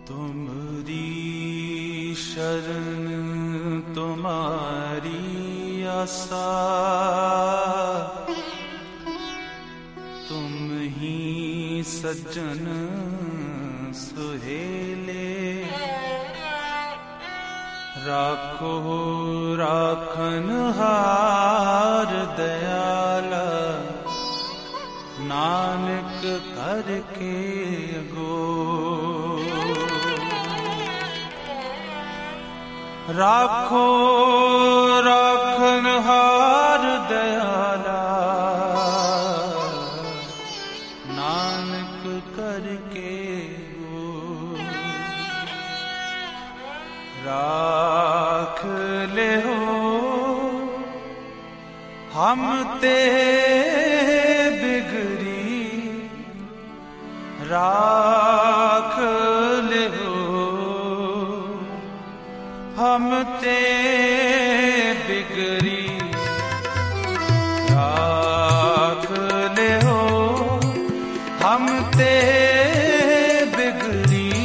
तुमरी शरण तुम्हारी आसा, तुम ही सज्जन सुहेले। राखो राखनहार दयाला, नानक करके गो। राखो राखनहार दयाला, नानक करके गो। राख ले हो हम ते बिगड़ी, राख ले हो हम ते बिगड़ी। राख ले हो हम ते बिगड़ी,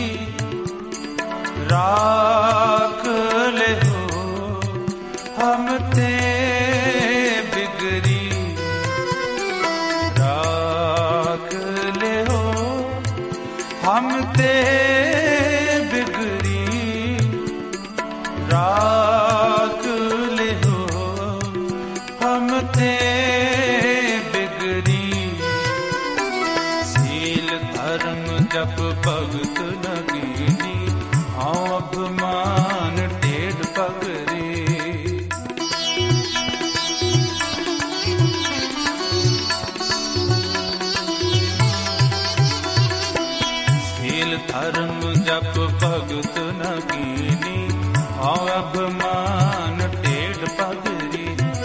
राख ले हो हम ते बिगड़ी। राख ले हो हम ते बिगड़ी, राख ले हो हम ते बिगड़ी। सील धर्म जप भगत लगीनी, हाँ अभिमान टेढ़ पगरे। सील धर्म जप भगत लगीनी, हाँ अभिमान टेढ़ पगरी।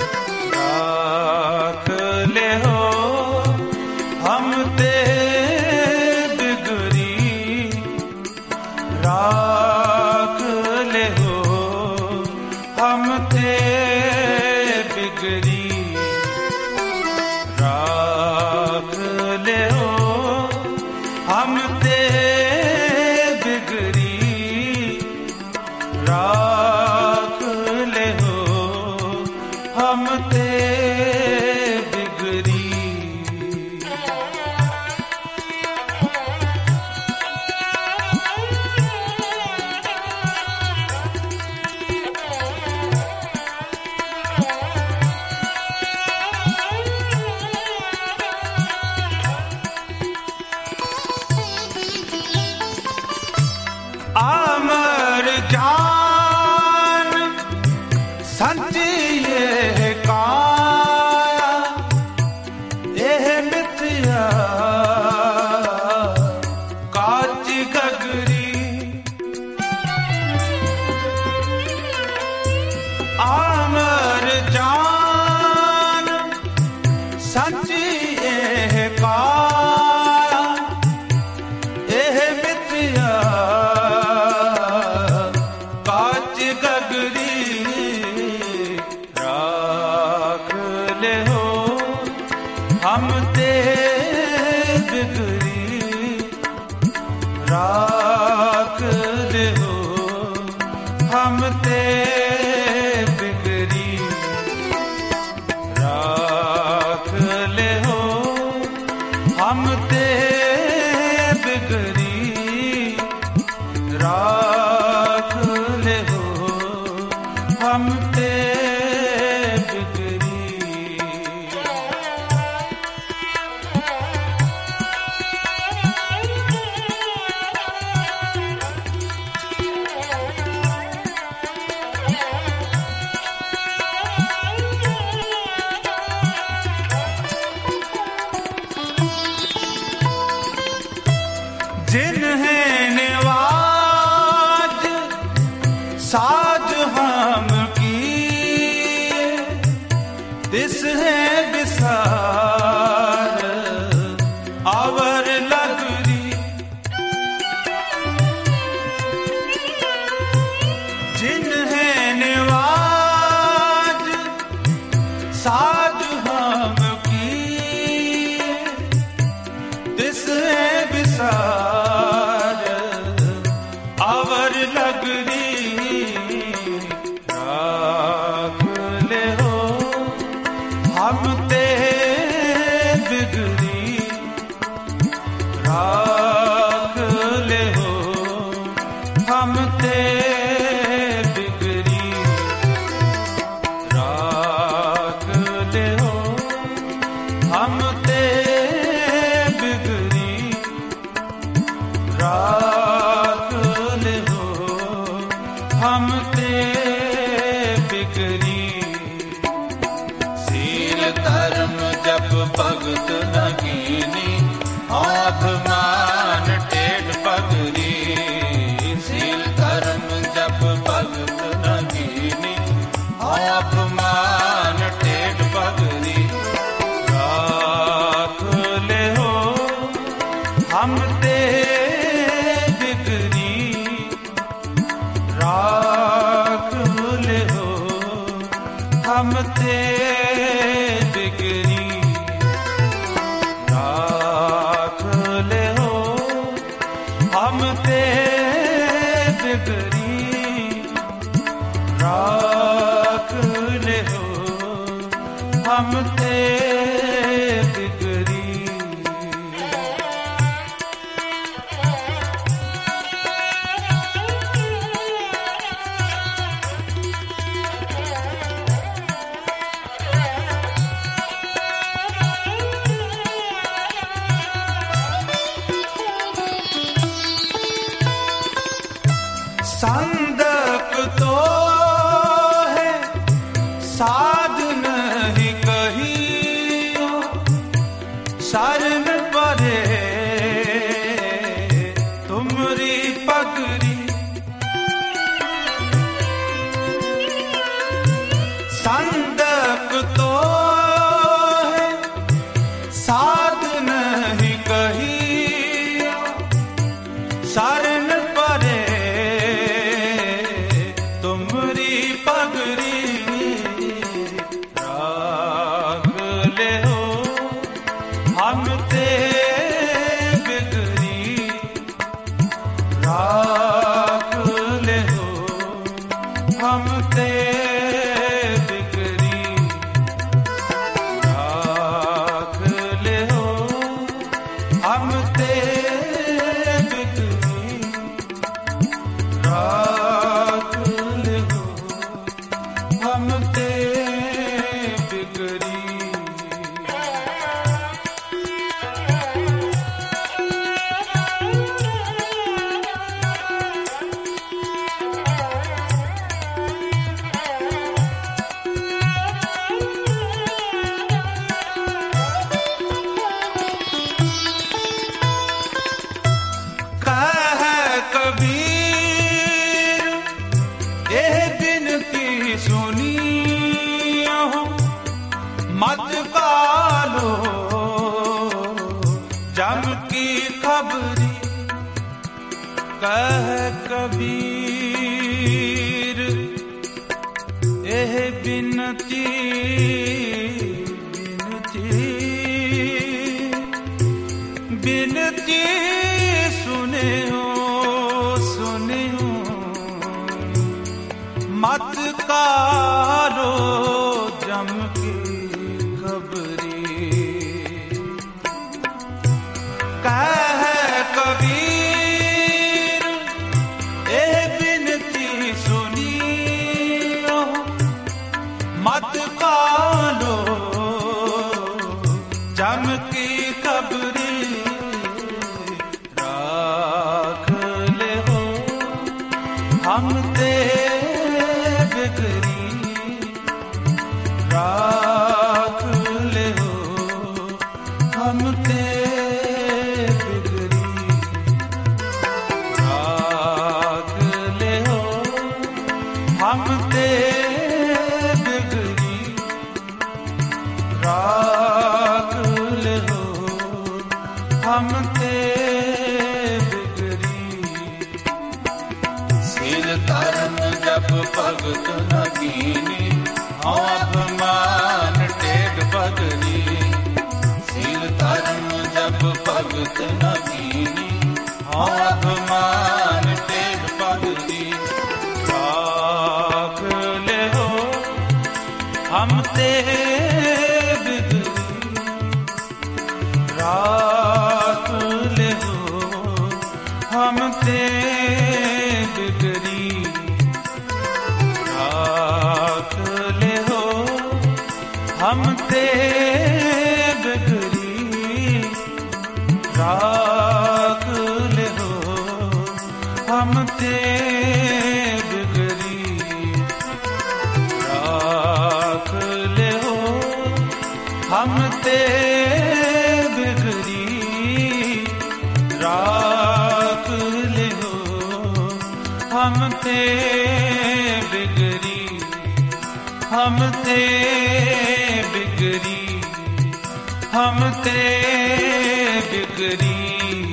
राख ले हो हम ते बिगड़ी, राख ले हो हम ते बिगड़ी। राख ले हो हम ते बिगड़ी, राख ले हो हम ते बिगड़ी। अमर जान संचिए काया, एह मिथ्या काच गगरी। अमर जान संचिए काया, एह मिथ्या काच गगरी। राख ले हो हम ते बिगड़ी, राख ले हो हम ते बिगड़ी। राख ले हो हम ते बिगड़ी, राख ले हो हम ते बिगड़ी। जिन्हें निवाज साज हम किए, तिस है विसार आवर लगरी। जिन्हें निवाज साज हम किए, तिस है विसार राख ले हो हम ते बिगड़ी। सील धर्म जप भगत न कीनी अभिमान टेढ़ पगड़ी। सील धर्म जप भगत न कीनी अभिमान टेढ़ पगड़ी। राख ले हो हम ते बिगड़ी। राख ले हो हम ते बिगड़ी। राख ले हो हम ते बिगड़ी। राख ले हो हम ते बिगड़ी। संदक तो है साध नहीं कहियो शरण परे तुमरी पगड़ी। संदक तो है साध नहीं कहियो शरण परे तुमरी पगड़ी। राख ले हो हम ते बिगड़ी। राख ले हो हम ते बिगड़ी। राख ले हो हम ते बिगड़ी। राख ले हो हम ते बिगड़ी। कह कबीर एह बिनती सुनियो मत पालो जम की खबरी। कह कबीर एह बिनती बिनती बिनती सुने हो मत कारो जम की खबरी। कह कबीर ए बिनती सुनियो मत कारो जम की खबरी। राख ले हो हम ते बिगड़ी। राख ले हो हम ते बिगड़ी। राख ले हो हम ते बिगड़ी। राख ले हो हम ते बिगड़ी। सील धर्म जप भगत न कीनी अभिमान टेढ़ पगड़ी। सील धर्म जप भगत न कीनी अभिमान टेढ़ पगड़ी। राख ले हो हम ते बिगड़ी। राख ले हो हम ते बिगड़ी। राख ले हो हम ते बिगड़ी। राख ले हो हम ते बिगड़ी राख ले हो, हम ते बिगड़ी राख ले हो, हम ते बिगड़ी, हम ते बिगड़ी, हम ते बिगड़ी